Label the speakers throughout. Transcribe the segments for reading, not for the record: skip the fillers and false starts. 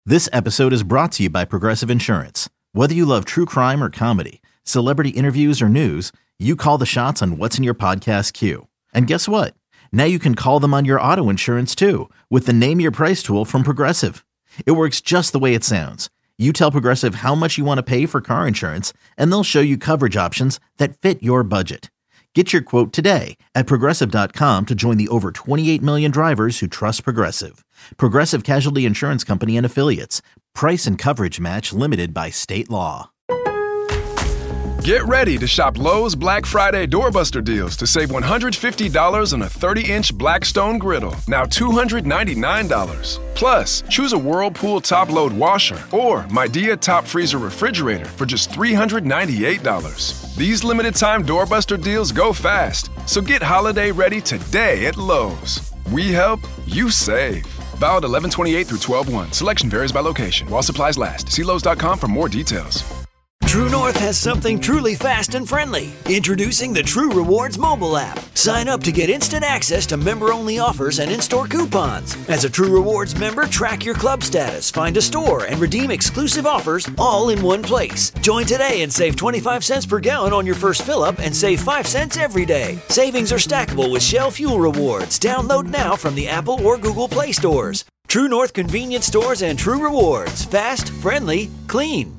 Speaker 1: This episode is brought to you by Progressive Insurance. Whether you love true crime or comedy, celebrity interviews or news, you call the shots on what's in your podcast queue. And guess what? Now you can call them on your auto insurance too with the Name Your Price tool from Progressive. It works just the way it sounds. You tell Progressive how much you want to pay for car insurance, and they'll show you coverage options that fit your budget. Get your quote today at Progressive.com to join the over 28 million drivers who trust Progressive. Progressive Casualty Insurance Company and Affiliates. Price and coverage match limited by state law.
Speaker 2: Get ready to shop Lowe's Black Friday Doorbuster deals to save $150 on a 30-inch Blackstone griddle, now $299. Plus, choose a Whirlpool top-load washer or Midea top freezer refrigerator for just $398. These limited-time doorbuster deals go fast, so get holiday ready today at Lowe's. We help, you save. Valid 11/28 through 12/1. Selection varies by location. While supplies last. See Lowe's.com for more details.
Speaker 3: True North has something truly fast and friendly. Introducing the True Rewards mobile app. Sign up to get instant access to member-only offers and in-store coupons. As a True Rewards member, track your club status, find a store, and redeem exclusive offers all in one place. Join today and save 25 cents per gallon on your first fill-up and save 5 cents every day. Savings are stackable with Shell Fuel Rewards. Download now from the Apple or Google Play stores. True North Convenience Stores and True Rewards. Fast, friendly, clean.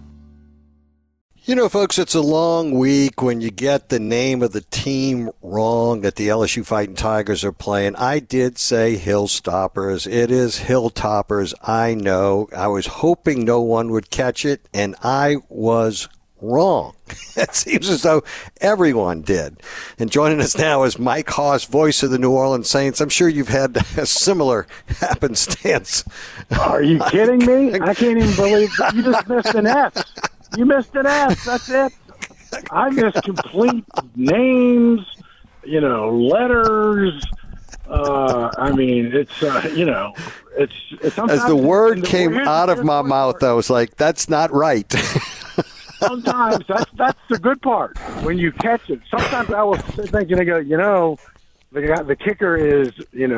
Speaker 4: You know, folks, it's a long week when you get the name of the team wrong that the LSU Fighting Tigers are playing. I did say Hillstoppers. It is Hilltoppers. I know. I was hoping no one would catch it, and I was wrong. It seems as though everyone did. And joining us now is Mike Hoss, voice of the New Orleans Saints. I'm sure you've had a similar happenstance.
Speaker 5: Are you kidding me? I can't even believe you just missed an F. You missed an S. That's it. I missed complete names, letters. I mean, it's
Speaker 4: as the word came out of my mouth, I was like, that's not right.
Speaker 5: Sometimes that's the good part when you catch it. Sometimes I was thinking, the kicker is,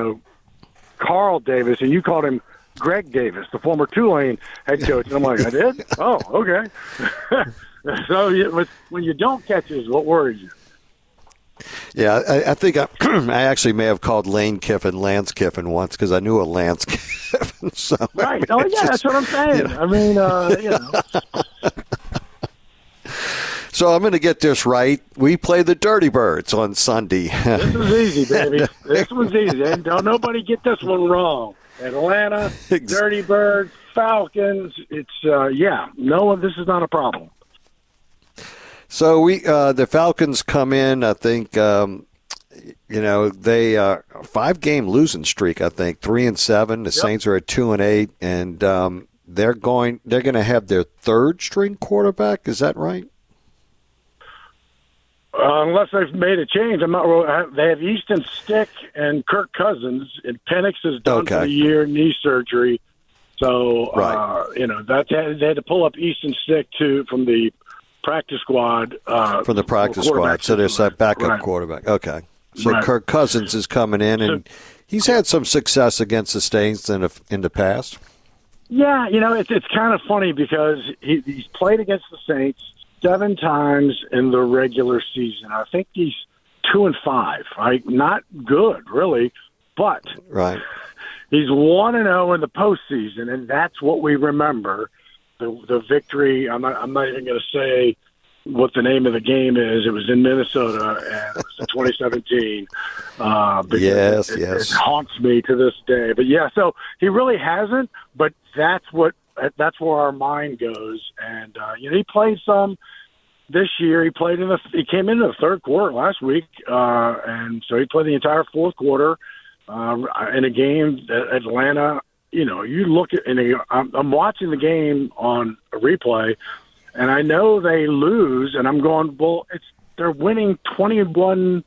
Speaker 5: Carl Davis, and you called him Greg Davis, the former Tulane head coach. And I'm like, I did? Oh, okay. So when you don't catch it, what worries you?
Speaker 4: Yeah, I think I actually may have called Lane Kiffin Lance Kiffin once because I knew a Lance Kiffin. So
Speaker 5: right. Oh, yeah, that's what I'm saying. I mean,
Speaker 4: So I'm going to get this right. We play the Dirty Birds on Sunday.
Speaker 5: This is easy, baby. This one's easy. And don't nobody get this one wrong. Atlanta, Dirty Birds, Falcons. It's this is not a problem.
Speaker 4: So the Falcons come in. I think they 5-game losing streak. I think 3-7. The Saints are at 2-8, and they're going to have their third string quarterback. Is that right?
Speaker 5: Unless they've made a change, I'm not really. They have Easton Stick and Kirk Cousins, and Penix is done for the year, knee surgery. So, they had to pull up Easton Stick from the practice squad.
Speaker 4: From the practice squad, so there's a backup quarterback. Okay. So Kirk Cousins is coming in, and he's had some success against the Saints in the past. Yeah,
Speaker 5: it's kind of funny because he's played against the Saints 7 times in the regular season. I think he's 2-5. Right? Not good, really, but he's 1-0 in the postseason, and that's what we remember. The victory. I'm not even going to say what the name of the game is. It was in Minnesota, and it was in 2017.
Speaker 4: Yes.
Speaker 5: It haunts me to this day. But so he really hasn't. But that's where our mind goes. And he played some this year. He came into the third quarter last week, and so he played the entire fourth quarter in a game that Atlanta. You look at, and I'm watching the game on a replay, and I know they lose, and I'm going, well, they're winning 21-19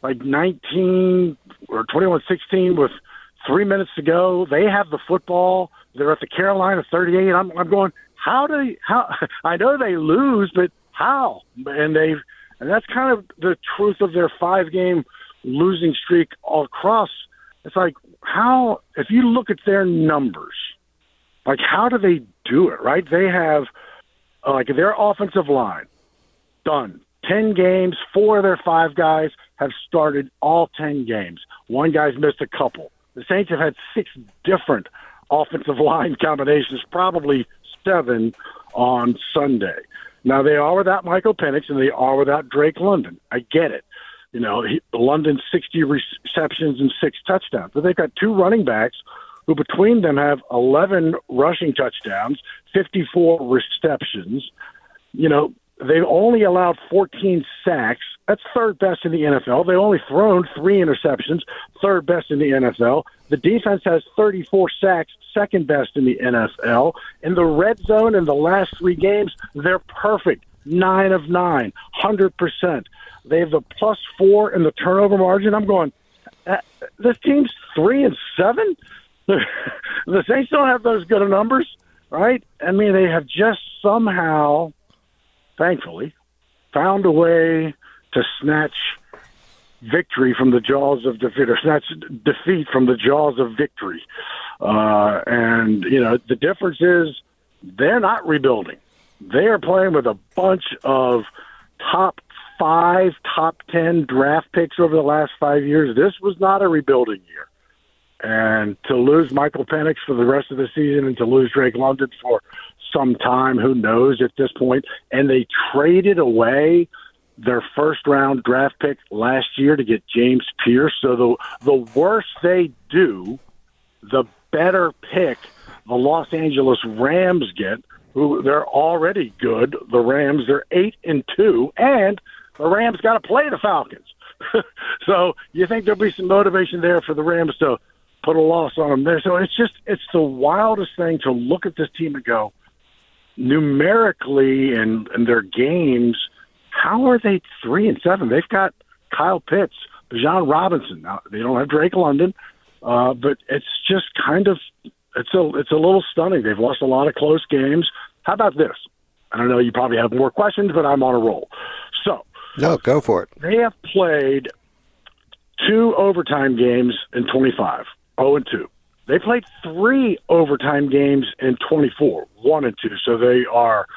Speaker 5: or 21-16 with 3 minutes to go. They have the football. They're at the Carolina 38. I'm going, how I know they lose, but how? And that's kind of the truth of their 5-game losing streak all across. It's like, how, if you look at their numbers, like, how do they do it, right? They have, their offensive line, done. 10 games, 4 of their 5 guys have started all 10 games. One guy's missed a couple. The Saints have had 6 different offensive line combinations, probably 7 on Sunday. Now, they are without Michael Penix, and they are without Drake London. I get it. You know, London 60 receptions and 6 touchdowns. But they've got 2 running backs who between them have 11 rushing touchdowns, 54 receptions. You know, they've only allowed 14 sacks. That's third best in the NFL. They've only thrown 3 interceptions, third best in the NFL. The defense has 34 sacks, second best in the NFL. In the red zone in the last 3 games, they're perfect. 9 of 9, 100%. They have the +4 in the turnover margin. I'm going, this team's 3-7? The Saints don't have those good of numbers, right? I mean, they have just somehow, thankfully, found a way to snatch victory from the jaws of defeat, or snatch defeat from the jaws of victory. And, you know, the difference is they're not rebuilding. They are playing with a bunch of top 5, top 10 draft picks over the last 5 years. This was not a rebuilding year. And to lose Michael Penix for the rest of the season and to lose Drake London for some time, who knows at this point. And they traded away their first-round draft pick last year to get James Pierce. So the worse they do, the better pick the Los Angeles Rams get, who they're already good. The Rams, they're 8-2, and the Rams got to play the Falcons. So you think there'll be some motivation there for the Rams to put a loss on them there. So it's the wildest thing to look at this team and go, numerically and their games, how are they 3-7? They've got Kyle Pitts, Bijan Robinson. Now, they don't have Drake London, but it's just kind of it's a little stunning. They've lost a lot of close games. How about this? I don't know, you probably have more questions, but I'm on a roll. So,
Speaker 4: no, go for it.
Speaker 5: They have played 2 overtime games in 25, 0-2. They played 3 overtime games in 24, 1-2. So they are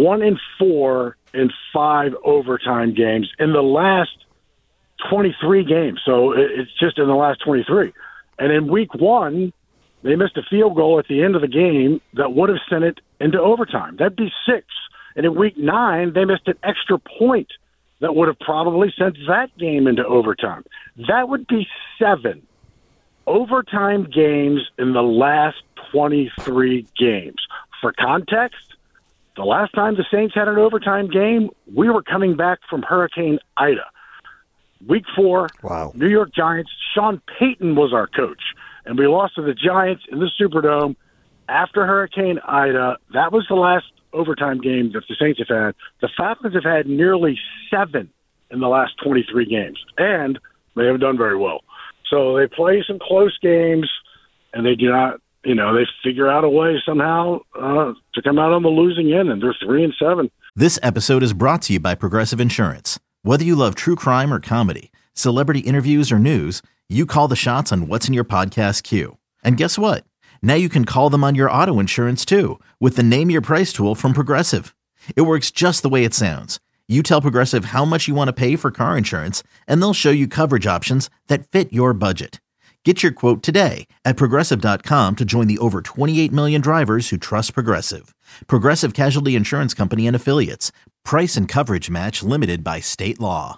Speaker 5: 1-4 in 5 overtime games in the last 23 games. So it's just in the last 23. And in week 1, they missed a field goal at the end of the game that would have sent it into overtime. That'd be 6. And in week 9, they missed an extra point that would have probably sent that game into overtime. That would be 7 overtime games in the last 23 games. For context, the last time the Saints had an overtime game, we were coming back from Hurricane Ida. Week 4,
Speaker 4: wow.
Speaker 5: New York Giants, Sean Payton was our coach, and we lost to the Giants in the Superdome after Hurricane Ida. That was the last overtime game that the Saints have had. The Falcons have had nearly 7 in the last 23 games, and they haven't done very well. So they play some close games, and they do not, they figure out a way somehow to come out on the losing end, and they're 3-7.
Speaker 1: This episode is brought to you by Progressive Insurance. Whether you love true crime or comedy, celebrity interviews or news, you call the shots on what's in your podcast queue. And guess what? Now you can call them on your auto insurance too with the Name Your Price tool from Progressive. It works just the way it sounds. You tell Progressive how much you want to pay for car insurance, and they'll show you coverage options that fit your budget. Get your quote today at Progressive.com to join the over 28 million drivers who trust Progressive. Progressive Casualty Insurance Company and Affiliates. Price and coverage match limited by state law.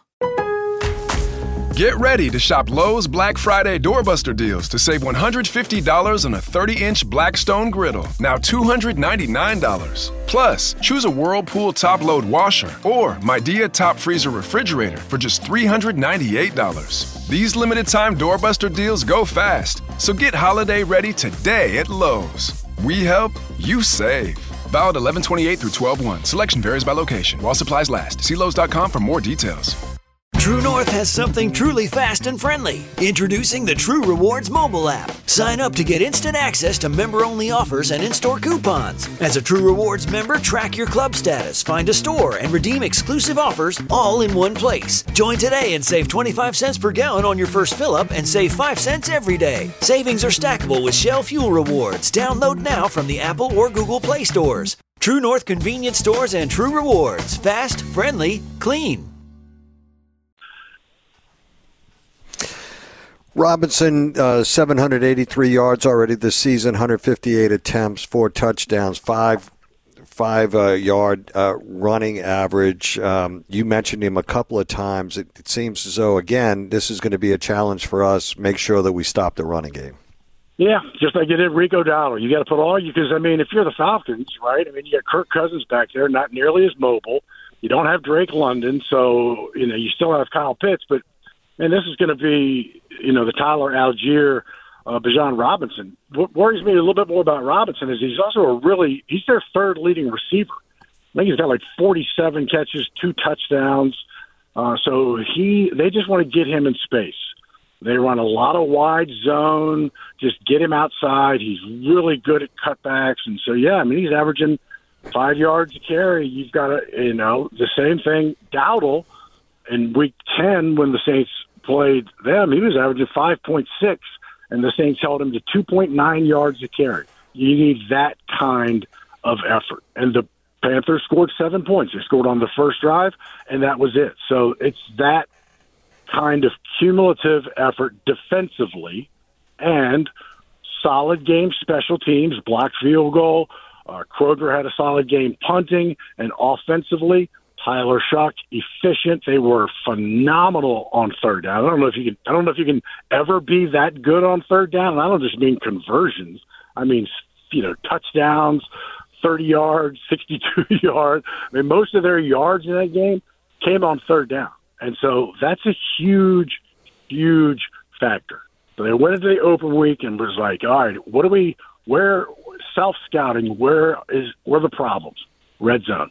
Speaker 2: Get ready to shop Lowe's Black Friday Doorbuster deals to save $150 on a 30-inch Blackstone griddle, now $299. Plus, choose a Whirlpool top-load washer or Midea top freezer refrigerator for just $398. These limited-time Doorbuster deals go fast, so get holiday ready today at Lowe's. We help, you save. Valid 11/28 through 12/1. Selection varies by location. While supplies last. See Lowes.com for more details.
Speaker 3: True North has something truly fast and friendly. Introducing the True Rewards mobile app. Sign up to get instant access to member-only offers and in-store coupons. As a True Rewards member, track your club status, find a store, and redeem exclusive offers all in one place. Join today and save 25 cents per gallon on your first fill-up and save 5 cents every day. Savings are stackable with Shell Fuel Rewards. Download now from the Apple or Google Play stores. True North convenience stores and True Rewards. Fast, friendly, clean.
Speaker 4: Robinson, 783 yards already this season, 158 attempts, 4 touchdowns, 5-yard running average. You mentioned him a couple of times. It seems as though, again, this is going to be a challenge for us. Make sure that we stop the running game.
Speaker 5: Yeah, just like you did Rico Dowdle. You got to put all you, because, I mean, if you're the Falcons, right, I mean, you got Kirk Cousins back there, not nearly as mobile. You don't have Drake London, so, you still have Kyle Pitts, but, man, this is going to be, the Tyler Algier, Bijan Robinson. What worries me a little bit more about Robinson is he's also he's their third leading receiver. I think he's got like 47 catches, 2 touchdowns. So they just want to get him in space. They run a lot of wide zone, just get him outside. He's really good at cutbacks. And so, yeah, I mean, he's averaging 5 yards a carry. You've got the same thing. Dowdle, in week 10, when the Saints played them, he was averaging 5.6, and the Saints held him to 2.9 yards a carry. You need that kind of effort. And the Panthers scored 7 points. They scored on the first drive, and that was it. So it's that kind of cumulative effort defensively and solid game special teams, blocked field goal. Kroger had a solid game punting, and offensively, Tyler Shuck, efficient. They were phenomenal on third down. I don't know if you can ever be that good on third down. And I don't just mean conversions. I mean, touchdowns, 30 yards, 62 yards. I mean, most of their yards in that game came on third down. And so that's a huge, huge factor. So they went into the open week and was like, all right, where self-scouting, where are the problems? Red zone.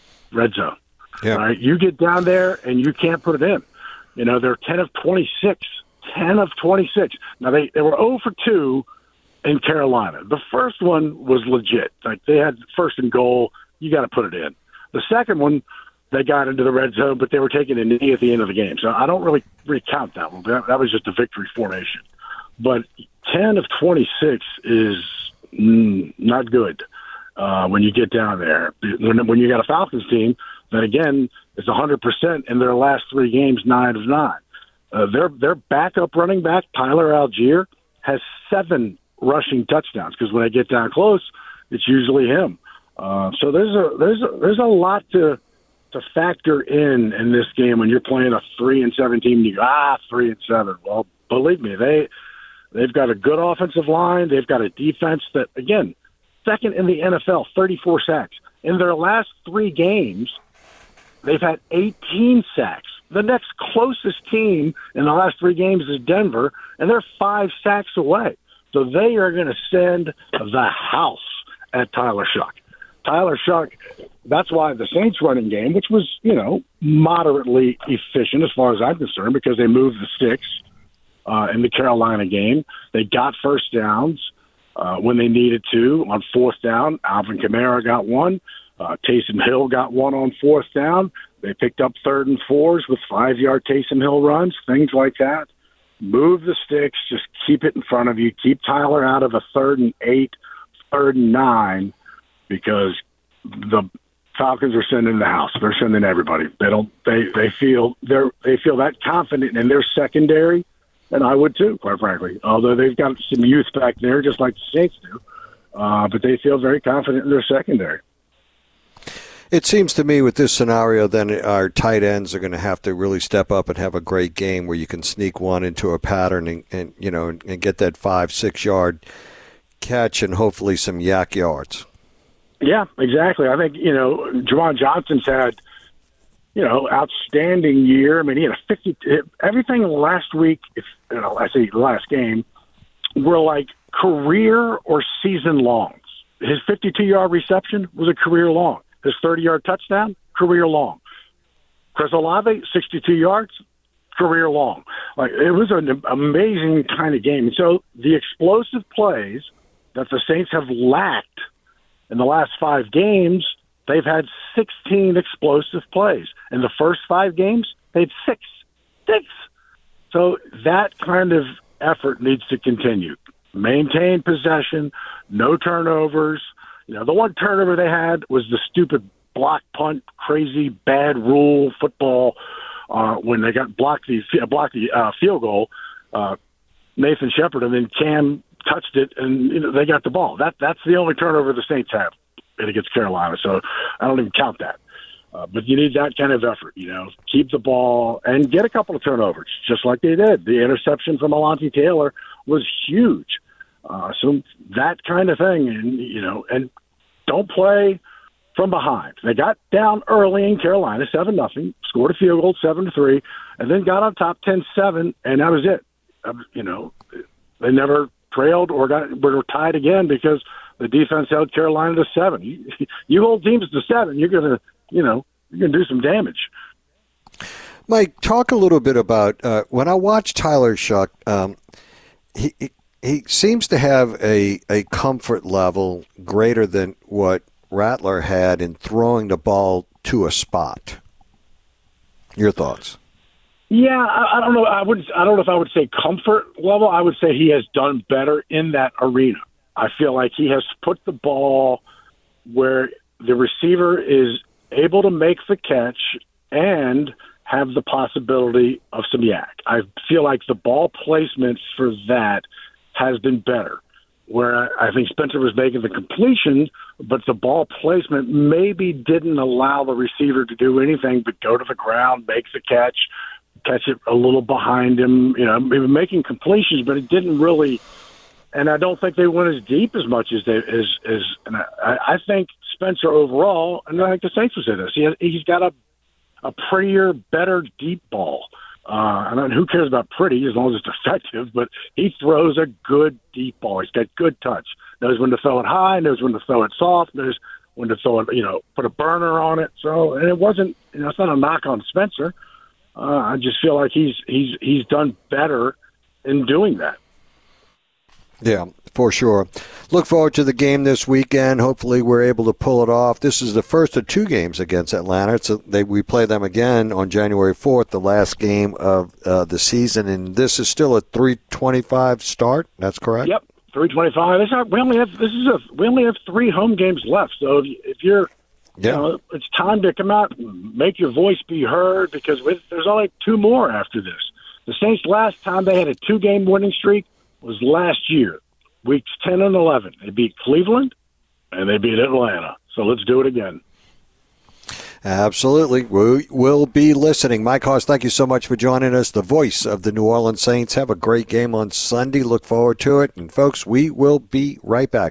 Speaker 5: Yeah. Right? You get down there and you can't put it in. They're 10 of 26. 10 of 26. Now, they were 0 for 2 in Carolina. The first one was legit. Like, they had first and goal. You got to put it in. The second one, they got into the red zone, but they were taking a knee at the end of the game. So I don't really recount that one. That was just a victory formation. But 10 of 26 is not good when you get down there. When you got a Falcons team that, again, is 100% in their last 3 games, 9 of 9. Their backup running back, Tyler Algier, has 7 rushing touchdowns, because when they get down close, it's usually him. So there's a lot to factor in this game when you're playing a 3-7 team. You go, 3-7. Well, believe me, they've got a good offensive line. They've got a defense that, again, second in the NFL, 34 sacks. In their last 3 games, they've had 18 sacks. The next closest team in the last 3 games is Denver, and they're 5 sacks away. So they are going to send the house at Tyler Shuck. Tyler Shuck, that's why the Saints running game, which was, moderately efficient as far as I'm concerned, because they moved the sticks in the Carolina game. They got first downs when they needed to. On fourth down, Alvin Kamara got one. Taysom Hill got one on fourth down. They picked up 3rd and 4s with 5-yard Taysom Hill runs, things like that. Move the sticks, just keep it in front of you. Keep Tyler out of a 3rd and 8, 3rd and 9, because the Falcons are sending the house. They're sending everybody. They feel that confident in their secondary, and I would too, quite frankly. Although they've got some youth back there, just like the Saints do, but they feel very confident in their secondary.
Speaker 4: It seems to me with this scenario, then our tight ends are going to have to really step up and have a great game where you can sneak one into a pattern and get that 5-6 yard catch and hopefully some yak yards.
Speaker 5: Yeah, exactly. I think Juwan Johnson's had outstanding year. I mean, he had a 50. Everything last week, I say last game, were like career or season longs. His 52-yard reception was a career long. His 30-yard touchdown, career long. Chris Olave, 62 yards, career long. Like, it was an amazing kind of game. So the explosive plays that the Saints have lacked in the last 5 games, they've had 16 explosive plays. In the first 5 games, they had 6. So that kind of effort needs to continue. Maintain possession, no turnovers. The one turnover they had was the stupid block punt, crazy bad rule football when they got blocked the field goal. Nathan Shepard, and then Cam touched it, and they got the ball. That's the only turnover the Saints have against Carolina. So I don't even count that. But you need that kind of effort, keep the ball and get a couple of turnovers, just like they did. The interception from Alontae Taylor was huge. So that kind of thing, and don't play from behind. They got down early in Carolina, 7-0, scored a field goal, 7-3, and then got on top 10-7, and that was it. They never trailed or were tied again because the defense held Carolina to 7. You hold teams to 7, you're gonna do some damage.
Speaker 4: Mike, talk a little bit about when I watch Tyler Shough. He seems to have a comfort level greater than what Rattler had in throwing the ball to a spot. Your thoughts?
Speaker 5: Yeah, I don't know. I don't know if I would say comfort level. I would say he has done better in that arena. I feel like he has put the ball where the receiver is able to make the catch and have the possibility of some yak. I feel like the ball placements for that has been better, where I think Spencer was making the completion, but the ball placement maybe didn't allow the receiver to do anything but go to the ground, make the catch it a little behind him. He was making completions, but it didn't really. And I don't think they went as deep as much as and I think Spencer overall, and I think the Saints will say this, he's got a prettier, better deep ball. I mean, who cares about pretty as long as it's effective, but he throws a good deep ball. He's got good touch. Knows when to throw it high, knows when to throw it soft, knows when to throw it, put a burner on it. So, and it wasn't, it's not a knock on Spencer. I just feel like he's done better in doing that.
Speaker 4: Yeah, for sure. Look forward to the game this weekend. Hopefully we're able to pull it off. This is the first of 2 games against Atlanta. We play them again on January 4th, the last game of the season, and this is still a 3:25 start. That's correct?
Speaker 5: Yep, 3:25. We only have 3 home games left. So if you're, it's time to come out and make your voice be heard, because there's only 2 more after this. The Saints, last time they had a 2-game winning streak was last year, weeks 10 and 11. They beat Cleveland, and they beat Atlanta. So let's do it again.
Speaker 4: Absolutely. We will be listening. Mike Hoss, thank you so much for joining us, the voice of the New Orleans Saints. Have a great game on Sunday. Look forward to it. And, folks, we will be right back.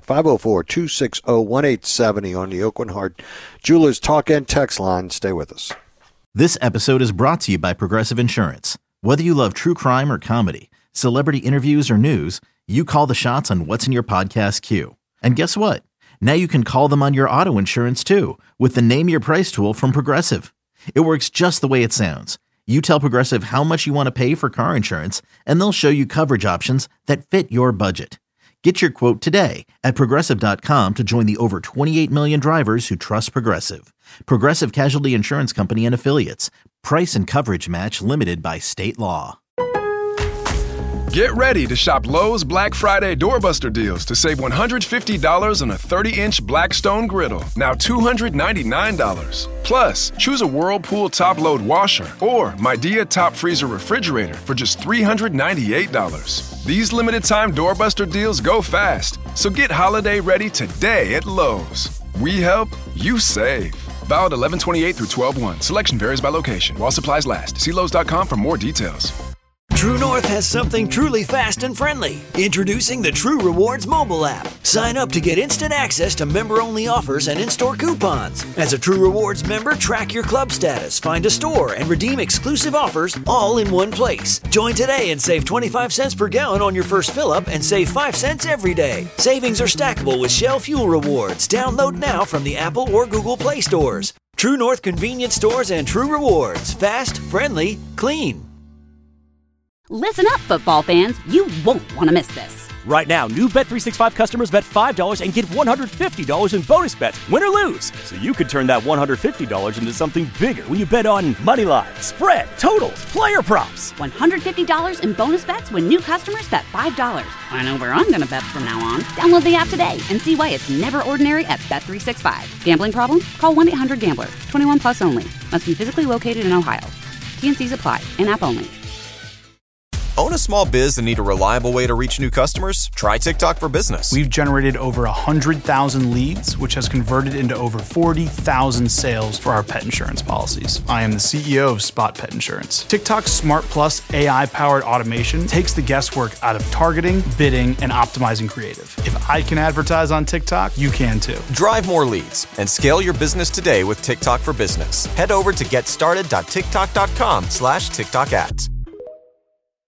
Speaker 4: 504-260-1870 on the Aucoin Hart Jewelers Talk and Text line. Stay with us.
Speaker 1: This episode is brought to you by Progressive Insurance. Whether you love true crime or comedy, celebrity interviews or news, you call the shots on what's in your podcast queue. And guess what? Now you can call them on your auto insurance too with the Name Your Price tool from Progressive. It works just the way it sounds. You tell Progressive how much you want to pay for car insurance, and they'll show you coverage options that fit your budget. Get your quote today at Progressive.com to join the over 28 million drivers who trust Progressive. Progressive Casualty Insurance Company and Affiliates. Price and coverage match limited by state law.
Speaker 2: Get ready to shop Lowe's Black Friday Doorbuster deals to save $150 on a 30-inch Blackstone griddle, now $299. Plus, choose a Whirlpool top-load washer or Midea top freezer refrigerator for just $398. These limited-time Doorbuster deals go fast, so get holiday ready today at Lowe's. We help, you save. Valid 11/28 through 12/1. Selection varies by location. While supplies last. See Lowe's.com for more details.
Speaker 3: True North has something truly fast and friendly. Introducing the True Rewards mobile app. Sign up to get instant access to member-only offers and in-store coupons. As a True Rewards member, track your club status, find a store, and redeem exclusive offers all in one place. Join today and save 25 cents per gallon on your first fill-up and save 5 cents every day. Savings are stackable with Shell Fuel Rewards. Download now from the Apple or Google Play stores. True North convenience stores and True Rewards. Fast, friendly, clean.
Speaker 6: Listen up, football fans. You won't want to miss this.
Speaker 7: Right now, new Bet365 customers bet $5 and get $150 in bonus bets, win or lose. So you could turn that $150 into something bigger when you bet on moneyline, spread, totals, player props.
Speaker 6: $150 in bonus bets when new customers bet $5. I know where I'm going to bet from now on. Download the app today and see why it's never ordinary at Bet365. Gambling problem? Call 1-800-GAMBLER. 21 plus only. Must be physically located in Ohio. T&Cs apply. In-app only.
Speaker 8: Own a small biz and need a reliable way to reach new customers? Try TikTok for Business.
Speaker 9: We've generated over 100,000 leads, which has converted into over 40,000 sales for our pet insurance policies. I am the CEO of Spot Pet Insurance. TikTok's Smart Plus AI-powered automation takes the guesswork out of targeting, bidding, and optimizing creative. If I can advertise on TikTok, you can too.
Speaker 8: Drive more leads and scale your business today with TikTok for Business. Head over to getstarted.tiktok.com/TikTok ads.